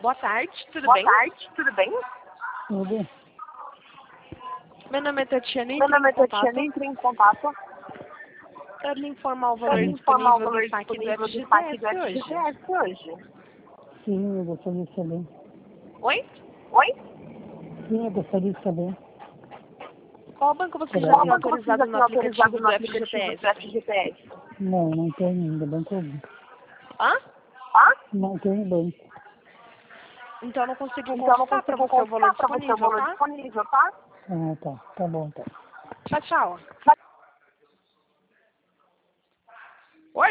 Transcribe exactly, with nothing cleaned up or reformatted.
Boa tarde, tudo Boa bem? Boa tarde, tudo bem? Tudo. Meu nome é Tatiana e Meu nome é entrei em Tatiana, contato entrei em contato para lhe informar o para valor informar o disponível valor do saque do disponível do saque do F G T S hoje. F G T S hoje. Sim, eu gostaria de saber. Oi? Oi? Sim, eu gostaria de saber. Qual banco você já Qual tem banco você já autorizado no tem autorizado aplicativo no do aplicativo do F G T S? F G T S? Não, não tenho ainda, banco algum. Hã? Hã? Não tenho banco. Então eu não consigo Então eu não consultar para consigo você o valor consultar para você o disponível, valor tá? disponível, tá? Ah, tá. Tá bom, tá. Tchau, tchau.